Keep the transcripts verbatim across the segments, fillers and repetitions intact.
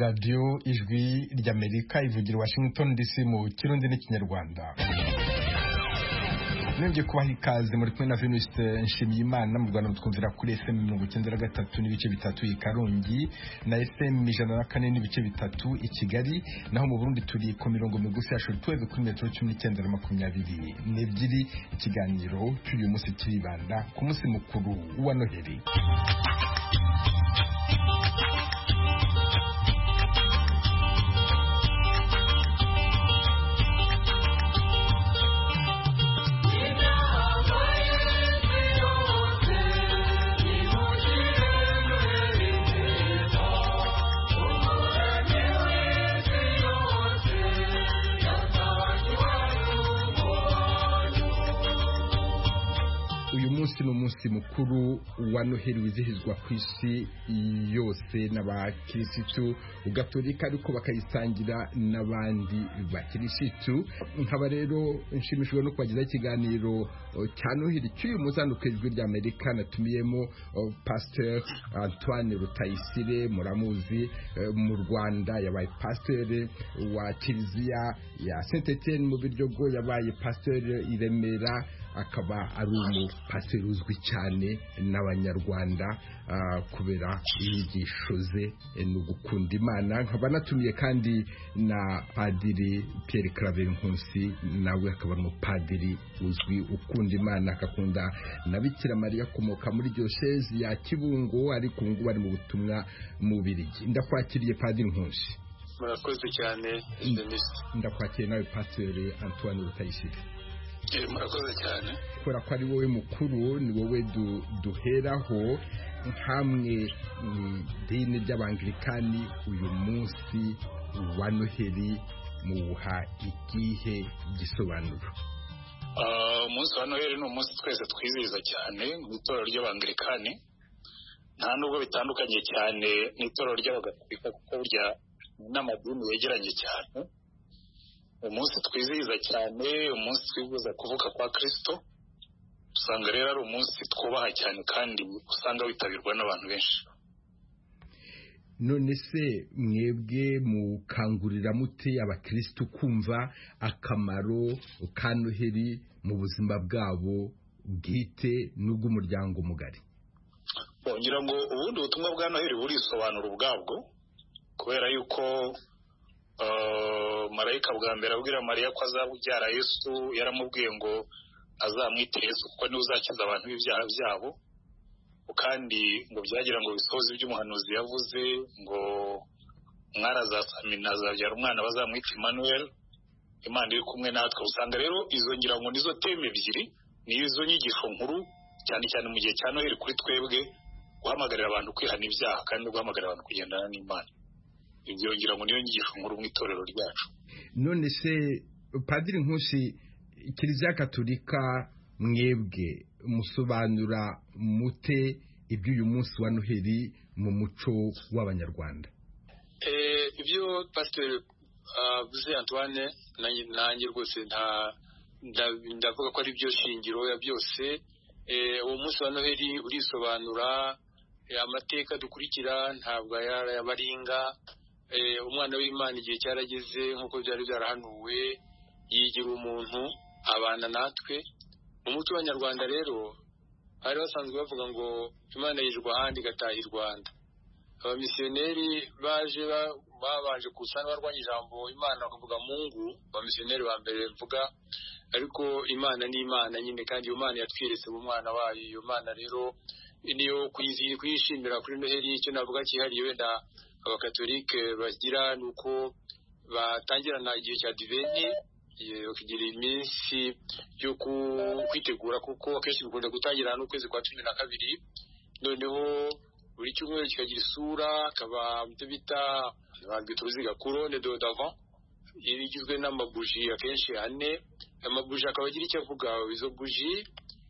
Radio Ijwi ry'Amerika ivugira Washington D C mu Kirundi n'Ikinyarwanda. Nenge kubaha ikaze muri kumwe na Venuste Nshimiyimana mu Rwanda twumvira kuri F M mirongo icyenda na gatatu n'ibice bitatu i Karongi na F M ijana na kane n'ibice bitatu i Kigali, naho mu Burundi turi ku mirongo migufi ya shortwave kuri metero cumi n'icyenda na makumyabiri n'ebyiri. Ikiganiro cy'uyu munsi kiribanda ku munsi mukuru wa Noheli. Uyu munsi ni umunsi mukuru wa Noheli wizihizwa ku isi yose n'abakirisitu gatolika, ariko bakayisangira n'abandi bakirisitu. Nkaba rero nshimishijwe no kubagezaho ikiganiro cya Noheli cy'uyu munsi hano ku Ijwi ry'Amerika. Natumiyemo Pasteur Antoine Rutayisire, muramuzi mu Rwanda, yabaye pasteur wa Kiliziya ya Saint Etienne mu Biryogo, yabaye pasteur i Remera, akaba ari umupasiteri uzwi cyane n'Abanyarwanda uh, kubera inyigisho ze no gukunda Imana. Nkaba natumiye kandi na Padiri Pierre Claver Nkusi, nawe akaba ari umupadiri uzwi ukunda Imana, akakunda na Bikira Mariya, akomoka muri diocese ya Kibungo, ariko ubu ari mu butumwa mu Bubiligi. Ndakwakiriye Padiri Nkusi. Murakoze cyane. Ndakwakiriye nawe Pasteur Antoine Rutayisire. Murakoze cyane. Kubera ko ari wowe mukuru, ni wowe duheraho. Hamwe dini ry'Abanglikani, uyu munsi wa Noheli muha ikihe gisobanuro? Umunsi wa Noheli ni umunsi twese twizihiza cyane mu itorero ry'Abanglikani, nta nubwo bitandukanye cyane n'itorero ry'Abagatolika kuko burya n'amadini yegeranye cyane. Umunsi twizihiza cyane, umunsi twibuza kuvuka kwa Kristo, usanga rero ari umunsi twubaha cyane kandi usanga witabirwa n'abantu benshi. None se mwebwe mukangurira mute abakristo kumva akamaro ka Noheli mu buzima bwabo bwite n'ubw'umuryango mugari? Ngira ngo ubundi ubutumwa bwa Noheli burisobanura ubwabwo, kubera yuko Uh, marayika bwa mbere abwira Mariya ko azabyara Yesu, yaramubwiye ngo azamwite Yesu kuko niwe uzakiza abantu b'ibyaha byabo, kandi ngo byagira ngo bisohoze iby'umuhanuzi yavuze ngo umwana azasamina azabyara umwana bazamwita Emmanuel, Imana iri kumwe natwe. Usanga rero izo ngira ngo nizo teme ebyiri, nizo nyigisho nkuru cyane cyane mu gihe cya Noheli kuri twebwe, guhamagarira abantu kwihana ibyaha kandi guhamagarira abantu kugendana n'Imana. Ibyo ngira ngo niyo nyigisho nkuru mu itorero ryacu. None se Padiri Nkusi, Kiliziya Gatolika mwebwe musobanura mute iby'uyu munsi wa Noheli mu muco w'Abanyarwanda? Eh ibyo Pasteur avuze Antoine nanjye rwose nta ndavuga ko ari byo shingiro ya byose. Eh uwo munsi wa Noheli urisobanura, amateka dukurikira ntabwo yabaringa. Eh umwana w'Imana igihe cyarageze nkuko byari byarahanuwe, yigira umuntu abana natwe. Mu muco w'Abanyarwanda rero hari basanzwe bavuga ngo Imana yijwe ahandi igataha i Rwanda. Abamisiyoneri baje babanje kusana barwanya ijambo Imana, bakavuga Mungu, abamisiyoneri ba mbere mvuga, ariko Imana ni Imana nyine, kandi iyo Imana yatwiretse mu mwana wayo. Iyo Imana rero niyo kuyizira kuyishimira kuri Noheli. Icyo navuga cyihariye wenda Abakatolike bagira nuko batangirana igihe cya Diveni, bakigira iminsi yo kwitegura, kuko akenshi bikunda gutangirana n'ukwezi kwa cumi na kabiri. Noneho buri cyumweru kikagira isura, akaba ibyo bita uruziga couronne d'avant, igizwe n'amabuji akenshi ane. Amabuji akaba agira icyo avuga. Izo buji,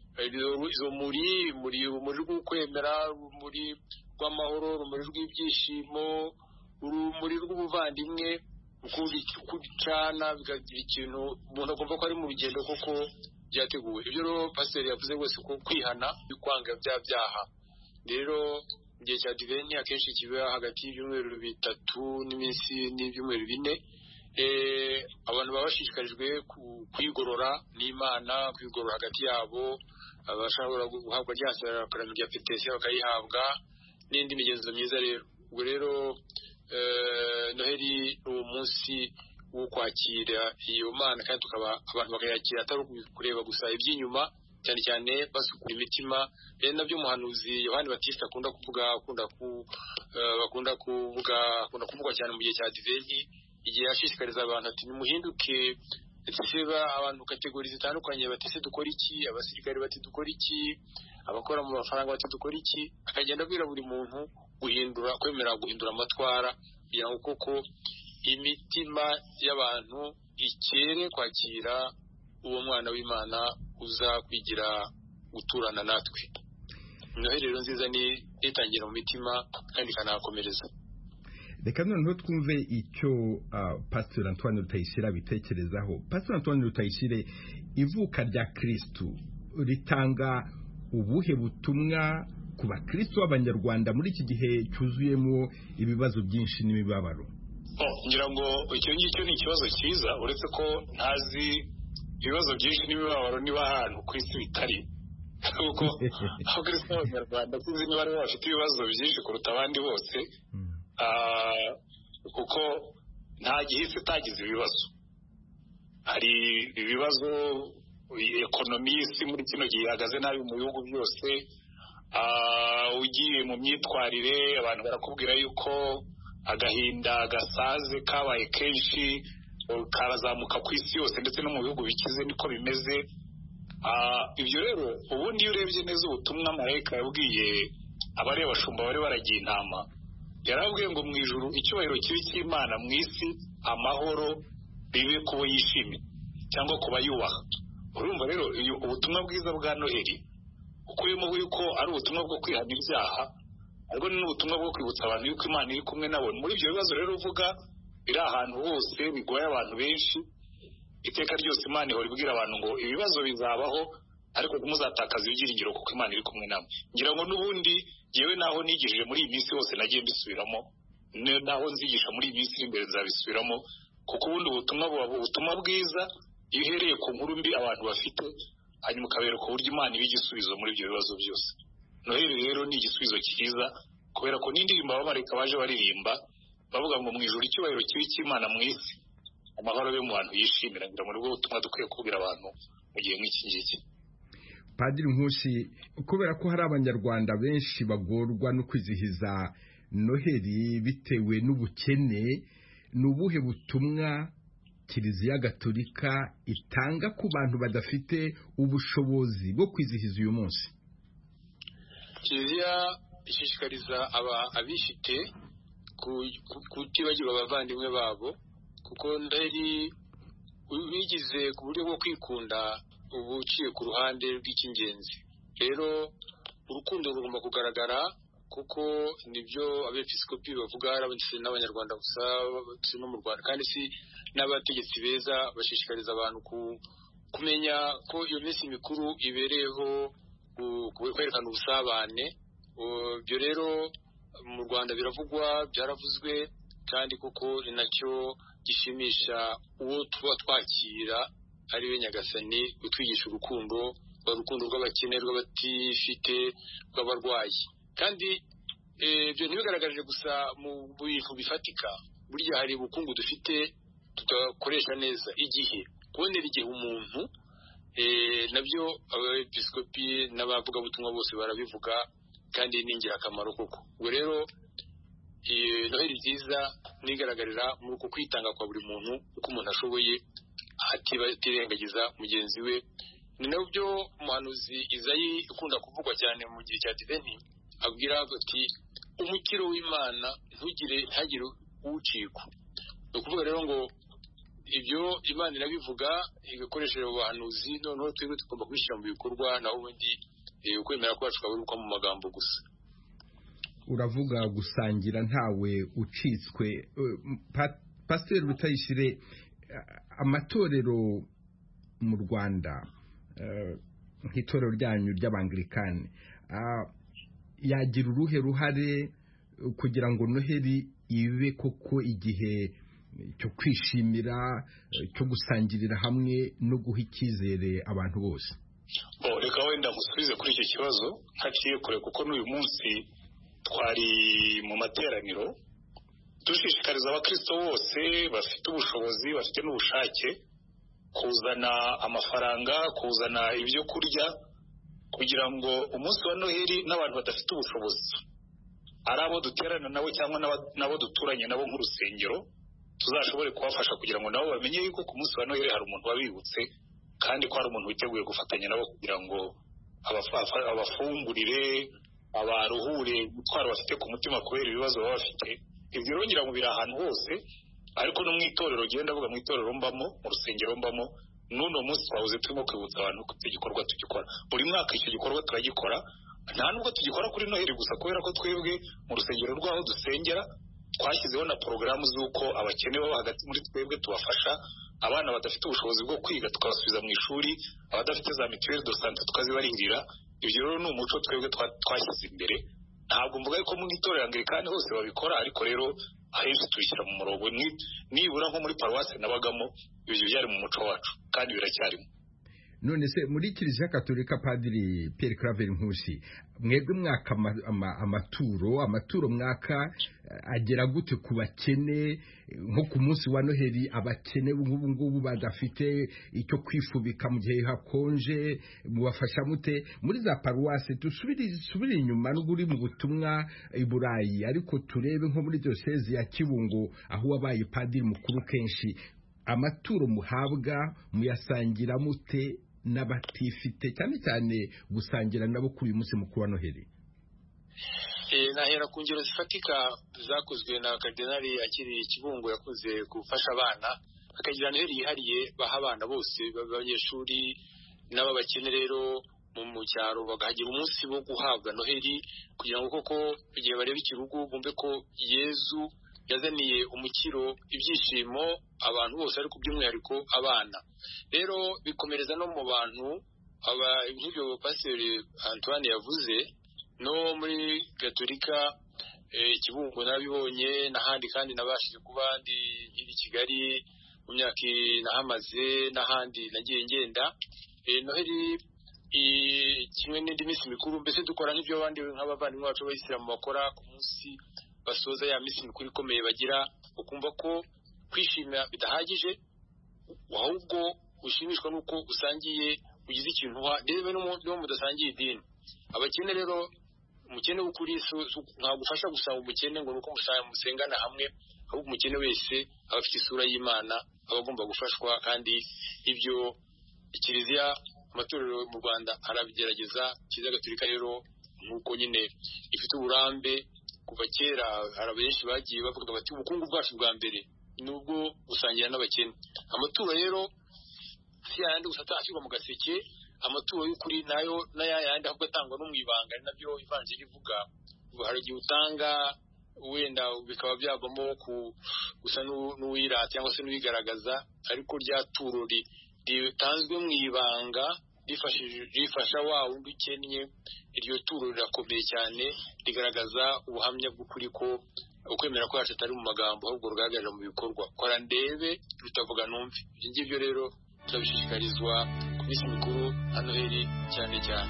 izo muri muri muri rw'ukwemera, muri rw'amahoro, rumuri rw'ibyishimo, urumuri rw'ubuvandimwe, ukundi kucana bikagira ikintu umuntu agomba ko ari mu rugendo koko byateguwe. Ibyo rero pasiteri yavuze wese ko kwihana kwanga bya byaha rero gihe cya diveni akenshi kiba hagati y'ibyumweru bitatu n'iminsi n'ibyumweru bine. Abantu baba bashishikarijwe kwigorora n'Imana, kwigorora hagati yabo, abashobora guhabwa rya sakaramentu rya petesiya bakayihabwa n'indi migenzo myiza. Rero ubwo rero Noheli ni umunsi wo kwakira iyo Mana, kandi tukaba abantu bakayakira atari kureba gusa iby'inyuma, cyane cyane basukura imitima. Rero nabyo umuhanuzi Yohani Batista akunda kuvuga akunda ku bakunda kuvuga akunda kuvuga cyane mu gihe cya diveni, igihe yashishikariza abantu ati nimuhinduke. Seba abantu kategori zitandukanye batese dukora iki, abasirikare bati dukora iki, abakora mu mafaranga bati dukora iki, akagenda abwira buri muntu guhindura, kwemera guhindura amatwara, kugira ngo koko imitima y'abantu ikere kwakira uwo mwana w'Imana uza kwigira guturana natwe. Noheli rero nziza ni itangira mu mitima kandi kanakomereza. Reka noneho twumve icyo uh, Pastor Antoine Rutayisire bitekerezaho. Pastor Antoine Rutayisire, ivuka rya Kristo ritanga ubuhe butumwa ku bakristo b'Abanyarwanda muri iki gihe cyuzuyemo ibibazo byinshi n'imibabaro? Oh, ngira ngo icyo ngicyo ni ikibazo cyiza, uretse ko ntazi ibibazo byinshi n'imibabaro niba ahantu ku isi bitari, kuko abakristo b'Abanyarwanda sinzi niba ari bafite ibibazo byinshi kuruta abandi bose. Kuko nta gihise itagize ibibazo. Hari ibibazo, ekonomi y'isi muri kino gihe ihagaze nabi mu bihugu byose. Ugiye mu myitwarire abantu barakubwira yuko agahinda gasaze kabaye kenshi, karazamuka ku isi yose ndetse no mu bihugu bikize niko bimeze. Ibyo rero ubundi iyo urebye neza ubutumwa marayika yabwiye abari abashumba bari baragiye intama, yarabwiye ngo mu ijuru icyubahiro kibi cy'Imana, mu isi amahoro bibe kubo yishimiye cyangwa kuba yubaha. Urumva rero ubutumwa bwiza bwa Noheli ukuyemo yuko ari ubutumwa bwo kwihana ibyaha, ariko ni ubutumwa bwo kwibutsa abantu yuko Imana iri kumwe nabo muri ibyo bibazo. Rero uvuga biri ahantu hose bigoye abantu benshi, iteka ryose Imana ihora ibwira abantu ngo ibibazo bizabaho, ariko ntimuzatakaza ibyiringiro kuko Imana iri kumwe nabo. Ngira ngo n'ubundi yewe naho nigishije muri iyi minsi hose nagiye mbisubiramo, naho nzigisha muri iyi minsi iri imbere nzabisubiramo, kuko ubundi ubutumwa buba ubutumwa bwiza iyo uhereye ku nkuru mbi abantu bafite, hanyuma ukabereka uburyo Imana iba igisubizo muri ibyo bibazo byose. Noheli rero ni igisubizo cyiza, kubera ko n'indirimbo abamarayika baje baririmba bavuga ngo mu ijuru icyubahiro kibi cy'Imana, mu isi amahoro yo mu bantu yishimira. Ngira muri bwo butumwa dukwiye kubwira abantu mu gihe nk'iki ngiki. Padiri Nkusi, kubera ko hari Abanyarwanda benshi bagorwa no kwizihiza Noheli bitewe n'ubukene, ni ubuhe butumwa Kiliziya Gatolika itanga ku bantu badafite ubushobozi bwo kwizihiza uyu munsi? Kiliziya ishishikariza aba abifite kutibagirwa abavandimwe babo, kuko Noheli bigize ku buryo bwo kwikunda ubu uciye ku ruhande rw'icy'ingenzi. Rero urukundo rugomba kugaragara, kuko nibyo abepiskopi bavuga, arabanditse n'Abanyarwanda gusa no mu Rwanda, kandi si n'abategetsi beza bashishikariza abantu kumenya ko iyo minsi mikuru ibereyeho kwerekana ubusabane. Ibyo rero mu Rwanda biravugwa, byaravuzwe, kandi kuko ni nacyo gishimisha uwo tuba twakira, ari we Nyagasani utwigisha urukundo, urukundo rw'abakene, rw'abatifite, rw'abarwayi. Kandi ibyo ntibigaragarije gusa mu bintu bifatika, burya hari ubukungu dufite tudakoresha neza igihe. Kubonera igihe umuntu, nabyo abepiskopi n'abavugabutumwa bose barabivuga, kandi ni ingirakamaro koko. Ubwo rero Noheli nziza nigaragarira muri uko kwitanga kwa buri muntu uko umuntu ashoboye, atirengagiza mugenzi we. Ni nabyo umuhanuzi Izayi ukunda kuvugwa cyane mu gihe cya diveni abwira ati umukiro w'Imana ntugire ntagire uwucikwa. Ni ukuvuga rero ngo ibyo Imana irabivuga igakoresheje ubuhanuzi, noneho twebwe tugomba kubishyira mu bikorwa, naho ubundi ukwemera kwacu kwaburuka mu magambo gusa. Uravuga gusangira ntawe ucitswe. Pastor Rutayisire, amatorero mu Rwanda nk'itorero ryanyu ry'Abangilikani, yagira uruhe ruhare kugira ngo Noheli ibe koko igihe cyo kwishimira, cyo gusangirira hamwe no guha icyizere abantu bose? Bo reka wenda musubize kuri icyo kibazo ntaciye kure, kuko n'uyu munsi twari mu materaniro dushishikariza abakristo bose bafite ubushobozi, bafite n'ubushake kuzana amafaranga, kuzana ibyo kurya, kugira ngo umunsi wa Noheli n'abantu badafite ubushobozi, ari abo duterana nabo cyangwa nabo duturanye nabo nk'urusengero, tuzashobore kubafasha kugira ngo nabo bamenye yuko ku munsi wa Noheli hari umuntu wabibutse, kandi ko hari umuntu witeguye gufatanya nabo kugira ngo abafungurire, abaruhure gutwara bafite ku mutima kubera ibibazo baba bafite. Ibyo rero ngira ngo biri ahantu hose, ariko no mu itorero genda avuga mu itorero mbamo, mu rusengero mbamo, n'uno munsi twabuze turimo kwibutsa abantu ko icyo gikorwa tugikora buri mwaka. Icyo gikorwa turagikora, nta nubwo tugikora kuri Noheli gusa, kubera ko twebwe mu rusengero rwaho dusengera twashyizeho na porogaramu z'uko abakene baba hagati muri twebwe tubafasha, abana badafite ubushobozi bwo kwiga tukabasubiza mu ishuri, abadafite za mituweli do sante tukazibarihirira. Ibyo rero ni umuco twebwe twashyize imbere. Ntabwo mvuga ko mu itorero Anglikani hose babikora, ariko rero ahenshi tubishyira mu murongo, nibura nko muri paruwasi nabagamo ibyo byari mu muco wacu kandi biracyarimo. None se muri Kiliziya Gatolika, Padiri Pierre Claver Nkusi, mwebwe mwaka amaturo amaturo mwaka agera gute ku bakene? Nko ku munsi wa Noheli abakene ngubu ngubu badafite icyo kwifubika mu gihe hakonje, mubafasha mute? Muri za paruwasi dusubire subire inyuma n'uri mu butumwa i Burayi, ariko turebe nko muri diocese ya Kibungo aho wabaye padiri mukuru, kenshi amaturo muhabwa muyasangira mute n'abatifite, cyane cyane gusangira nabo kuri uyu munsi mukuru wa Noheli? Eh nahera ku ngero zifatika zakozwe na Kardinali akiri Kibungo, yakoze gufasha abana, akagira Noheli yihariye baha abana bose b'abanyeshuri n'ababakene rero mu cyaro, bagahagira umunsi wo guhabwa Noheli, kugira ngo koko igihe bareba ikirugu bumve ko Yezu yazaniye umukiro, ibyishimo abantu bose, ariko by'umwihariko abana. Rero bikomereza no mu bantu aba nk'ibyo Pasteur Antoine yavuze, no muri Gatolika Kibungo nabibonye, n'ahandi kandi nabashije kuba ndi i Kigali mu myaka nahamaze, n'ahandi nagiye ngenda. Noheli kimwe n'indi minsi mikuru, mbese dukora nk'ibyo abandi nk'abavandimwe bacu b'Abayisilamu bakora ku munsi basoza ya minsi mikuru ikomeye bagira, ukumva ko kwishimira bidahagije, ahubwo ushimishwa nuko usangiye ugize ikintu uha, rebe no mudasangiye idini. Abakene rero, umukene w'ukuri nta gufasha gusanga umukene ngo nuko musengana hamwe, ahubwo umukene wese aba afite isura y'Imana, aba agomba gufashwa. kandi ibyo Kiliziya amatorero mu Rwanda arabigerageza. Kiliziya Gatolika rero nuko nyine ifite uburambe kuva kera, hari benshi bagiye bavuga bati ubukungu bwacu bwa mbere nubwo gusangira n'abakene. Amaturo rero si yandi gusa ashyirwa mu gaseke, amaturo y'ukuri nayo n'ayandi ahubwo atangwa no mu ibanga, nabyo Ivanjiri ivuga. Hari igihe utanga wenda bikaba byavamo gusa n'uwirata cyangwa se n'uwigaragaza, ariko rya turo ritanzwe mu ibanga rifasha wa wundi ukennye, iryo turo rirakomeye cyane, rigaragaza ubuhamya bw'ukuri ko ukwemera kwacu atari mu magambo, ahubwo rugaragarira mu bikorwa. Kora ndebe rutavuga numve. Ibyo ngibyo rero turabishishikarizwa ku minsi mikuru ya Noheli cyane cyane.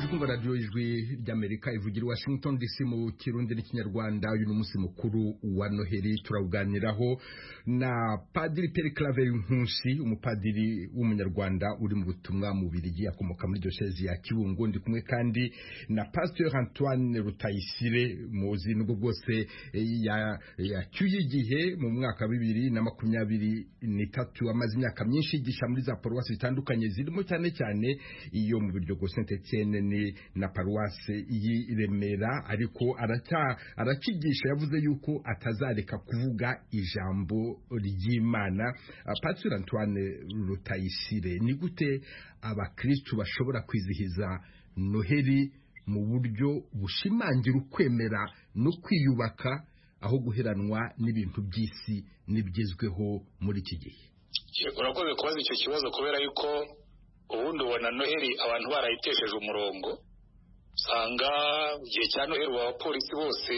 mukomeje kumva radio ijwi ry'Amerika ivugira i Washington D C mu Kirundi n'Ikinyarwanda. Uyu n'umunsi mukuru wa Noheli turawuganiraho na Padiri Pierre Claver Nkusi, umupadiri w'umunyarwanda uri mu butumwa mu Bubiligi, akomoka muri diocese ya Kibungo. Ndi kumwe kandi na Pasteur Antoine Rutayisire, muzi nubwo bwose yacyuye igihe mu mwaka wa bibiri na makumyabiri n'itatu, amaze imyaka myinshi yigisha muri za paruwasi zitandukanye zirimo cyane cyane iyo mu Biryogo Saint Etienne ni na paruwasi y'i Remera, ariko aracya arakigisha. Yavuze yuko atazareka kuvuga ijambo ry'Imana. Pasteur Antoine Rutayisire, ni gute abakristo bashobora kwizihiza Noheli mu buryo bushimangira ukwemera no kwiyubaka aho guheranwa n'ibintu by'isi n'ibigezweho muri iki gihe? Urakoze kubaza icyo kibazo kubera yuko ubundi ubona Noheli abantu barayitesheje umurongo. Usanga igihe cya Noheli abapolisi bose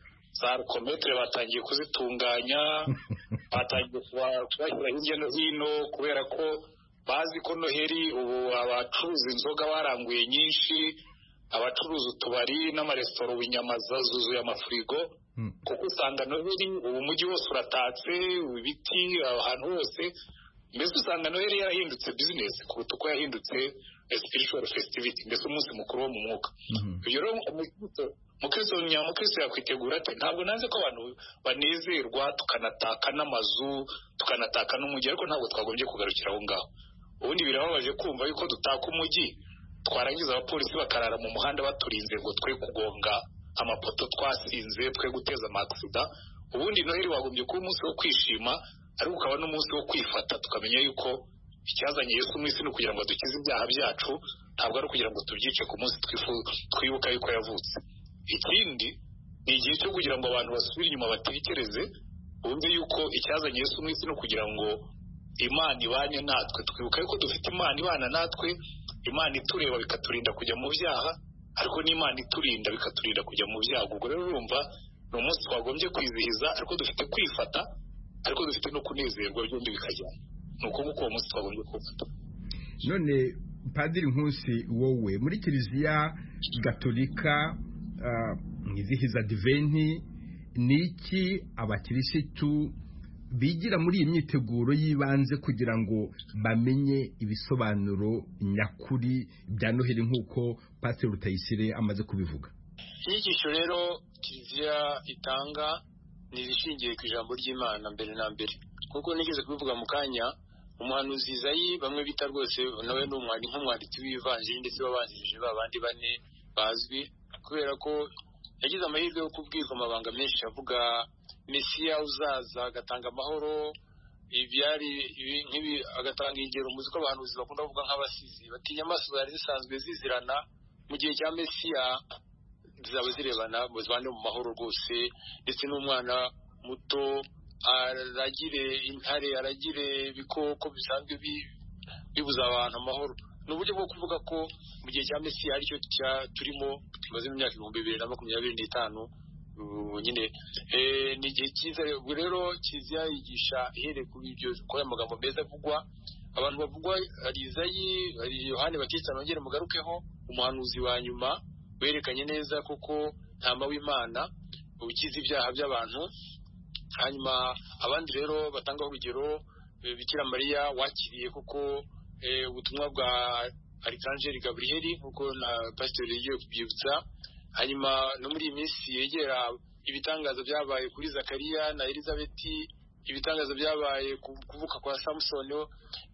za rukometere batangiye kuzitunganya, batangiye kubashyira hirya no hino kubera ko bazi ko Noheli ubu abacuruza inzoga baranguye nyinshi, abacuruza utubari n'amaresitora inyama zuzuye amafurigo, kuko usanga Noheli ubu umujyi wose uratatse, ibiti ahantu hose. Mbese usanga Noheli yarahindutse business kuruta uko yahindutse spiritual festivity, mbese umunsi mukuru wo mu mwuka. Ibyo rero umukristo nyamukristo yakwitegura ate? Ntabwo nanze ko abantu banezerwa tukanataka n'amazu tukanataka n'umujyi, ariko ntabwo twagombye kugarukira aho ngaho. Ubundi birababaje kumva yuko dutaka umujyi twarangiza abapolisi bakarara mu muhanda baturinze ngo twe kugonga amapoto twasinze, twe guteza amaksida. Ubundi Noheli wagombye kuba umunsi wo kwishima, ariko ukaba n'umunsi wo kwifata, tukamenya yuko icyazanye Yesu mu isi no kugira ngo dukize ibyaha byacu, ntabwo ari kugira ngo tubyice ku munsi twibuka yuko yavutse. Ikindi ni igihe cyo kugira ngo abantu basubire inyuma batekereze, bumve yuko icyazanye Yesu mu isi no kugira ngo Imana ibanye natwe. Twibuka yuko dufite Imana ibana natwe, Imana itureba bikaturinda kujya mu byaha, ariko n'Imana iturinda bikaturinda kujya mu byago. Ubwo rero urumva ni umunsi twagombye kwizihiza, ariko dufite kwifata, ariko dufite no kunezerwa, byombi bikajyana. Nuko nguko uwo munsi twagombye kwifata. None Padiri Nkusi, wowe muri Kiliziya Gatolika mwizihiza Adventi, niki abakirisitu bigira muri iyi myiteguro yibanze kugira ngo bamenye ibisobanuro nyakuri bya Noheli nk'uko Pasteur Rutayisire amaze kubivuga? Inyigisho rero Kiliziya itanga ni izishingiye ku ijambo ry'Imana mbere na mbere, kuko nigeze kubivuga mu kanya. Umuhanuzi Izayi bamwe bita rwose nawe ni umwanditsi nk'umwanditsi w'ivanjiri ndetse wabanjirije babandi bane bazwi, kubera ko yagize amahirwe yo kubwirwa amabanga menshi avuga Mesiya uzaza agatanga amahoro, ibyari nk'ibi agatanga ingero. Muzi ko abahanuzi bakunda kuvuga nk'abasizi bati inyamaswa zari zisanzwe zizirana, mu gihe cya Mesiya zizaba zirebana muzwane mu mahoro rwose, ndetse n'umwana muto aragire intare, aragire ibikoko bisanzwe bibuza abantu amahoro. Ni uburyo bwo kuvuga ko mu gihe cya Mesiya aricyo turimo, tumaze mu myaka ibihumbi bibiri na makumyabiri n'itanu. Nyine ni igihe cyiza rero. Kiliziya yigisha ihereye kuri ibyo kuri amagambo meza avugwa. Abantu bavugwa ari Izayi, ari Yohani Batista, nongere mugarukeho, umuhanuzi wa nyuma werekanye neza kuko ntama w'Imana ukiza ibyaha by'abantu. Hanyuma abandi rero batanga urugero Bikira Mariya wakiriye kuko ubutumwa bwa Arikangeli Gabriel kuko na Pasteur yigiye kubyibutsa. Hanyuma no muri iyi minsi yegera ibitangaza byabaye kuri Zakariya na Elizabeti, ibitangaza byabaye kuvuka kwa Samson,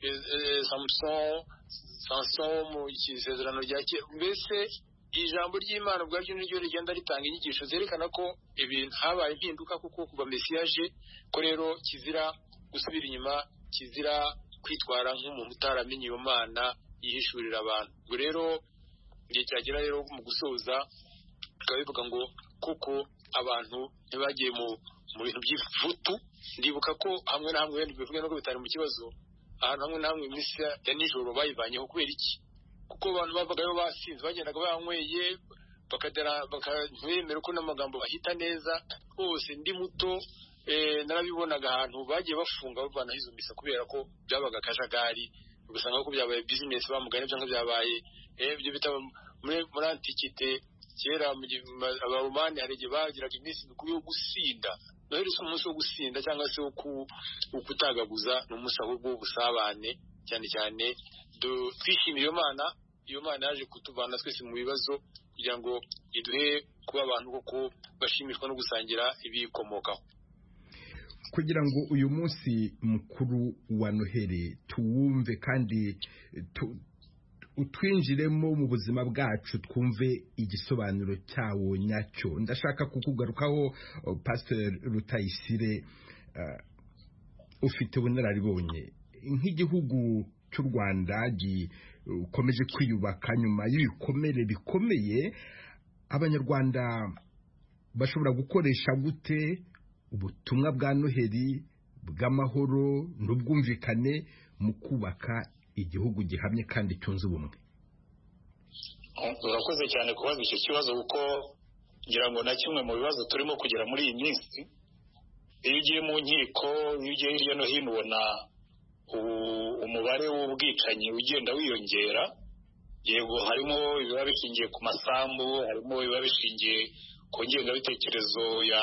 Samson Samson mu isezerano rya kera. Mbese ijambo ry'Imana ubwaryo niryo rigenda ritanga inyigisho zerekana ko ibintu habaye impinduka kuko kuva Mesiya aje, ko rero kizira gusubira inyuma, kizira kwitwara nk'umuntu utaramenye iyo Mana yihishurira abantu. Ubwo rero igihe cyagera rero mu gusoza tukaba bivuga ngo kuko abantu ntibagiye mu mu bintu by'ifutu. Ndibuka ko hamwe na hamwe bivuga no bitari mu kibazo, ahantu hamwe na hamwe iminsi ya nijoro bayivanyeho. Kubera iki? Kuko abantu bavagayo basinze, bagendaga banyweye, bakadera bakantwemera ko n'amagambo ahita neza hose. Ndi muto narabibonaga ahantu bagiye bafunga bavana izo misa kubera ko byabaga akajagari, ugasanga ko byabaye business bamugane cyangwa byabaye ibyo bita muri muri antikite kera abaromani hari igihe bagiraga iminsi mikuru yo gusinda. Noheli si umunsi wo gusinda cyangwa se wo kutagaguza, ni umunsi ahubwo w'ubusabane, cyane cyane twishimiye iyo Mana. Iyo Mana yaje kutuvana twese mu bibazo kugira ngo iduhe kuba abantu koko bashimishwa no gusangira ibikomokaho. Kugira ngo uyu munsi mukuru wa Noheli tuwumve kandi tu, utwinjiremo mu buzima bwacu, twumve igisobanuro cyawo nyacyo, ndashaka kukugarukaho Pastor Rutayisire. Uh, ufite ubunararibonye nk'igihugu cy'u Rwanda gikomeje kwiyubaka nyuma y'ibikomere bikomeye, Abanyarwanda bashobora gukoresha gute ubutumwa bwa Noheli bw'amahoro n'ubwumvikane mu kubaka igihugu gihamye kandi cyunze ubumwe? Urakoze cyane kubaza icyo kibazo, kuko ngira ngo na kimwe mu bibazo turimo kugera muri iyi minsi. Iyo ugiye mu nkiko, iyo ugiye hirya no hino, ubona umubare w'ubwicanyi ugenda wiyongera. Yego, harimo ibiba bishingiye ku masambu, harimo ibiba bishingiye ku ngengabitekerezo ya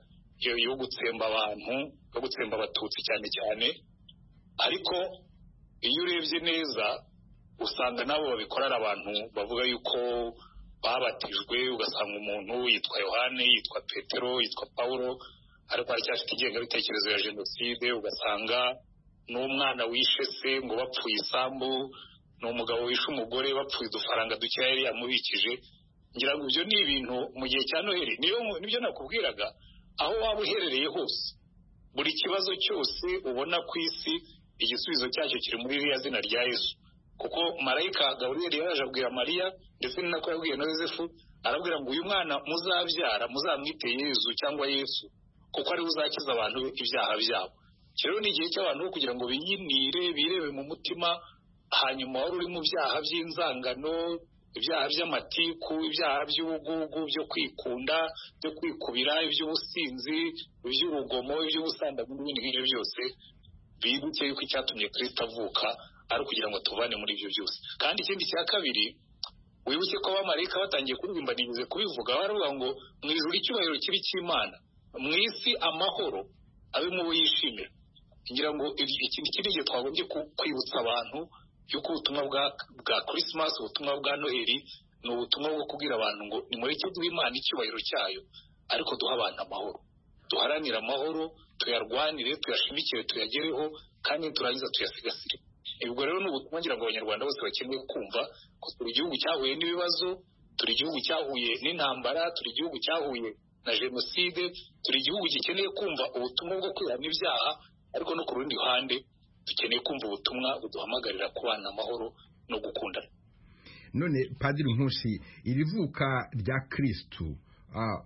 yo gutsemba abantu, yo gutsemba abatutsi cyane cyane. Ariko iyo urebye neza usanga nabo babikorera abantu bavuga yuko babatijwe, ugasanga umuntu yitwa Yohane, yitwa Petero, yitwa Paulo, ariko aracyafite ingengabitekerezo ya jenoside. Ugasanga n'umwana wishe se ngo bapfuye isambu, n'umugabo wishe umugore bapfuye udufaranga dukeya yari yamubikije. Ngira ngo ibyo ni ibintu mu gihe cya Noheli, niyo nibyo nakubwiraga, aho waba uherereye hose, buri kibazo cyose ubona ku isi igisubizo cyacyo kiri muri iriya zina rya Yesu. Kuko marayika Gaburiyeli yaje abwira Mariya, ndetse ni nako yabwiye na Yosefu, arabwira ngo uyu mwana muzabyara muzamwite Yesu cyangwa Yesu, kuko ari uzakiza abantu ibyaha byabo. Rero ni igihe cy'abantu kugira ngo biyinire, birebe mu mutima, hanyuma wari uri mu byaha by'inzangano, ibyaha by'amatiku, ibyaha by'ubugugu, byo kwikunda, byo kwikubira, iby'ubusinzi, iby'urugomo, iby'ubusambanyi n'ibindi ngibyo byose. Bibuke yuko icyatumye Kristo avuka ari ukugira ngo tuvane muri ibyo byose. Kandi ikindi cya kabiri, wibuke ko abamarayika batangiye kuririmba, nibuze kubivuga, baravuga ngo mu ijuru icyubahiro kibi cy'Imana, mu isi amahoro abe mu bo yishimira. Ngira ngo ikindi kindi gihe twagombye kwibutsa abantu yuko ubutumwa bwa bwa Christmas, ubutumwa bwa Noheli, ni ubutumwa bwo kubwira abantu ngo nimureke duhe Imana icyubahiro cyayo, ariko duha abantu amahoro, duharanira amahoro, tuyarwanire, tuyashimikire, tuyagereho, kandi turangiza tuyasigasire. Ubwo rero ni ubutumwa ngira ngo Abanyarwanda bose bakeneye kumva ko turi igihugu cyahuye n'ibibazo, turi igihugu cyahuye n'intambara, turi igihugu cyahuye na jenoside, turi igihugu gikeneye kumva ubutumwa bwo kwihana ibyaha, ariko no ku rundi ruhande dukeneye kumva ubutumwa buduhamagarira kubana amahoro no gukundana. None Padiri Nkusi, iri vuka rya Kristo uh,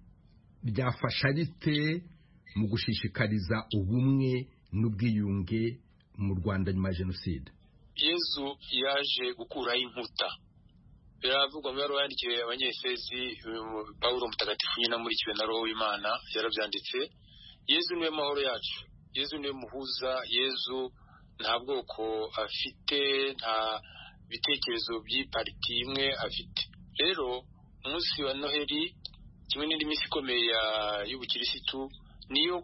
ryafasha rite mu gushishikariza ubumwe n'ubwiyunge mu Rwanda nyuma ya jenoside? Yesu yaje gukuraho inkuta. Biravugwa mu yaro yandikiye abanyefezi, Paulo mutagatifu nyina muri kiwe na Roho w'Imana yarabyanditse. Yesu niwe mahoro yacu, Yesu niwe muhuza, Yesu nta bwoko afite, nta bitekerezo by'ipariti imwe afite. Rero umunsi wa Noheli kimwe n'indi minsi ikomeye y'ubukirisitu niyo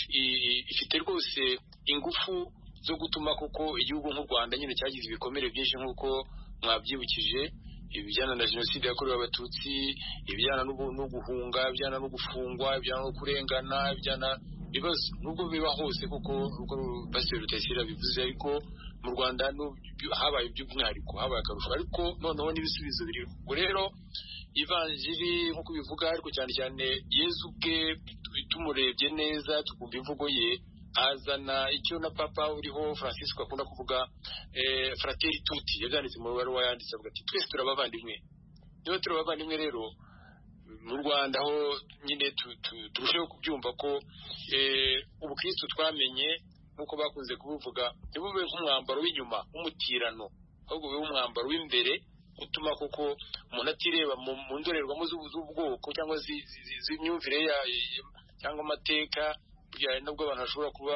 ifite rwose ingufu zo gutuma koko igihugu nk'u Rwanda nyine cyagize ibikomere byinshi nk'uko mwabyibukije, ibijyana na jenoside yakorewe abatutsi, ibijyana no guhunga, ibijyana no gufungwa, ibijyana no kurengana, ibijyana ibibazo nubwo biba hose kuko uko Pastor Rutayisire bivuze, ariko mu Rwanda habaye iby'umwihariko, habaye akarusho, ariko noneho n'ibisubizo biri. Ubwo rero ivanjiri nk'uko bivuga, ariko cyane cyane Yesu ubwe tumurebye neza tukumva imvugo ye, azana icyo na papa uriho Francisco akunda kuvuga eh, Fratelli Tutti, yabyanditse mu baruwa yanditse avuga ati twese turabavandimwe. Niyo turabavandimwe rero mu Rwanda aho nyine turusheho kubyumva ko eh, ubukristo twamenye nk'uko bakunze kubivuga ntibube nk'umwambaro w'inyuma w'umutirano, ahubwo bube umwambaro w'imbere utuma koko umuntu atireba mu ndorerwamo z'ubwoko cyangwa z'imyumvire cyangwa amateka. Bya nabwo abantu bashobora kuba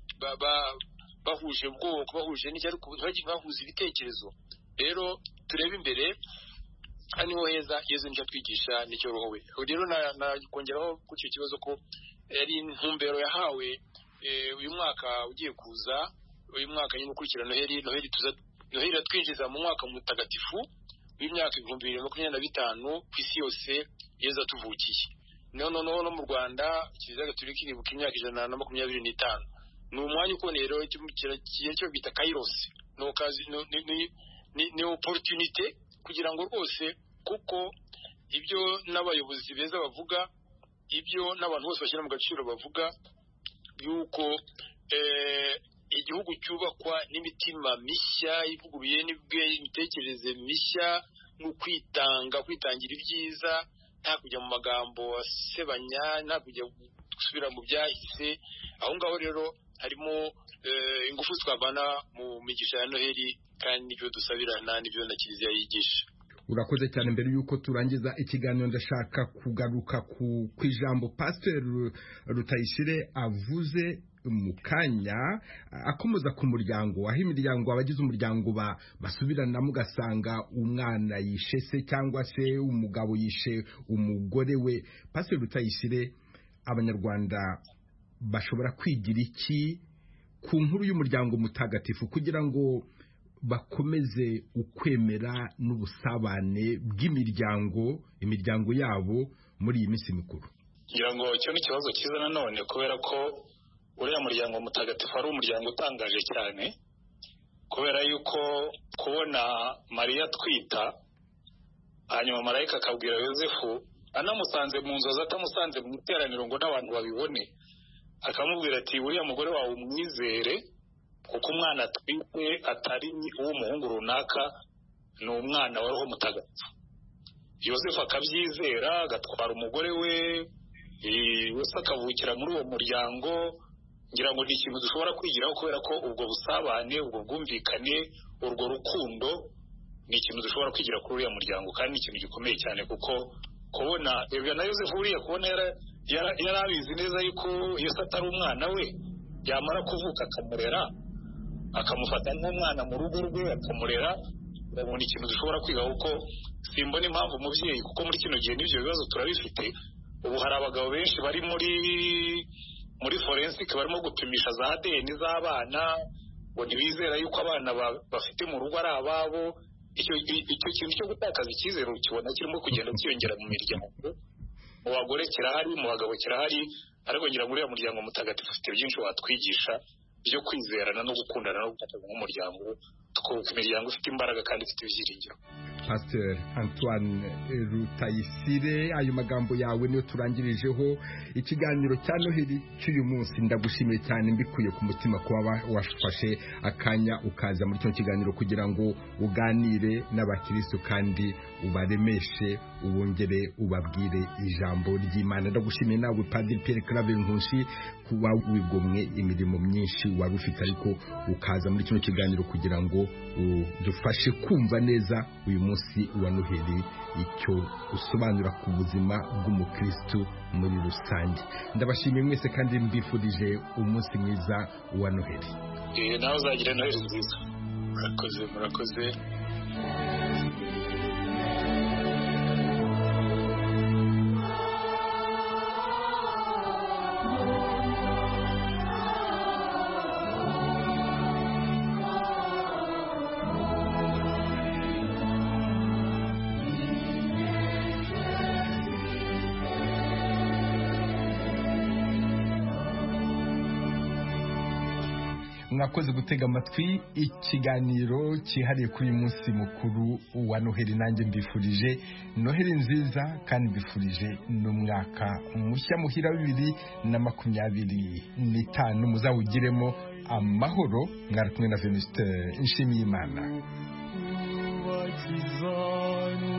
bahuje ubwoko, bahuje n'icyo, ariko ntibajye bahuza ibitekerezo. Rero turebe imbere hano niho heza Yezu nicyo twigisha nicyo roho we. Rero nakongeraho ku icyo kibazo ko yari intumbero yahawe uyu mwaka ugiye kuza, uyu mwaka nyine ukurikira Noheli. Noheli tuza Noheli twinjiza mu mwaka mutagatifu w'imyaka ibihumbi bibiri na makumyabiri na bitanu ku isi yose Yezu atuvukiye. None no mu Rwanda Kiliziya Gatolika iribuka imyaka ijana na makumyabiri n'itanu. Ni umwanya ukomeye rero kigiye cyo bita Kairos, no kazi ni ni opportunity kugira ngo rwose, kuko ibyo n'abayobozi beza bavuga, ibyo n'abantu bose bashyira mu gaciro bavuga yuko eh igihugu cyubakwa n'imitima mishya ivuguruye n'imitekerereze mishya, no kwitanga kwitangira ibyiza, nta kujya mu magambo asebanya, nta kujya gusubira mu byahise. Aho ngaho rero harimo ingufu twabana mu migisha ya Noheli, kandi nibyo dusabirana, nibyo na Kiliziya yigisha. Urakoze cyane. Mbere yuko turangiza ikiganiro ndashaka kugaruka ku ijambo Pastor Rutayisire avuze mu kanya akomoza ku muryango, aho imiryango abagize umuryango basubirana, mugasanga umwana yishe se cyangwa se umugabo yishe umugore we. Pastor Rutayisire, Abanyarwanda bashobora kwigira iki ku nkuru y'umuryango mutagatifu kugira ngo bakomeze ukwemera n'ubusabane bw'imiryango imiryango yabo muri iyi minsi mikuru? Ngira ngo icyo ni ikibazo cyiza nanone, kubera ko uriya muryango mutagatifu ari umuryango utangaje cyane, kubera yuko kubona Mariya atwita, hanyuma marayika akabwira Yosefu, anamusanze mu nzozi atamusanze mu iteraniro ngo n'abantu babibone, akamubwira ati uriya mugore wawe umwizere, kuko umwana atwite atari uw'umuhungu runaka, ni umwana wa Roho Mutagatifu. Yosefu akabyizera, agatwara umugore we, wese akavukira muri uwo muryango. Ngira ngo ni ikintu dushobora kwigiraho, kubera ko ubwo busabane, ubwo bwumvikane, urwo rukundo ni ikintu dushobora kwigira kuri uriya muryango, kandi ni ikintu gikomeye cyane, kuko kubona ebya na Yosefu uriya kubona yari abizi neza yuko Yesu atari umwana we, yamara kuvuka akamurera, akamufata nk'umwana mu rugo rwe akamurera. Urabona ikintu dushobora kwiga, kuko simbona impamvu umubyeyi, kuko muri kino gihe n'ibyo bibazo turabifite. Ubu hari abagabo benshi bari muri muri forensic barimo gupimisha za A D N z'abana, ngo ntibizera yuko abana bafite mu rugo ari ababo. Icyo icyo kintu cyo gutakaza icyizere ukibona kirimo kugenda cyiyongera mu miryango, mu bagore kirahari, mu bagabo kirahari. Ariko ngira ngo uriya muryango mutagatifu ufite byinshi watwigisha byo kwizerana no gukundana no gufatanya nk'umuryango, twuka imiryango ifite imbaraga kandi ifite ibyiringiro. Pastor Antoine Rutayisire, ayo magambo yawe niyo turangirijeho ikiganiro cya Noheli cy'uyu munsi. Ndagushimiye cyane mbikuye ku mutima kuba wafashe akanya ukaza muri cyo kiganiro kugira ngo uganire n'abakristo kandi ubaremeshe, ubongere ubabwire ijambo ry'Imana. Ndagushimiye nawe Padiri Pierre Claver Nkunshi kuba wigomwe imirimo myinshi wari ufite, ariko ukaza muri kino kiganiro kugira ngo dufashe kumva neza uyu munsi wa Noheli icyo usobanura ku buzima bw'umukristo muri rusange. Ndabashimiye mwese kandi mbifurije umunsi mwiza wa Noheli. Eh, nawe uzagira Noheli nziza. Murakoze, murakoze. Mwakoze gutega amatwi ikiganiro cyihariye kuri uyu munsi mukuru wa Noheli. Nanjye mbifurije Noheli nziza kandi mbifurije n'umwaka mushya muhira bibiri na makumyabiri n'itanu, muzawugiremo amahoro. Mwari kumwe na Venuste Nshimiyimana.